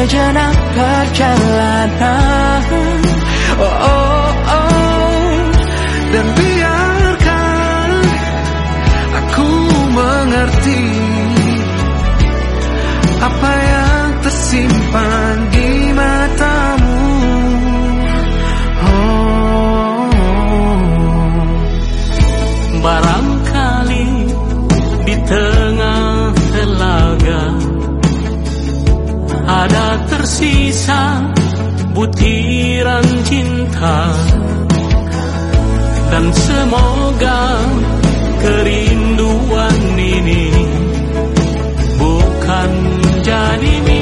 sejenak perjalanan. Oh, oh, oh. Dan biarkan aku mengerti apa yang tersimpan di matamu. Oh, barangkali di tengah telaga ada tersisa butiran cinta, dan semoga kerinduan ini bukan jadi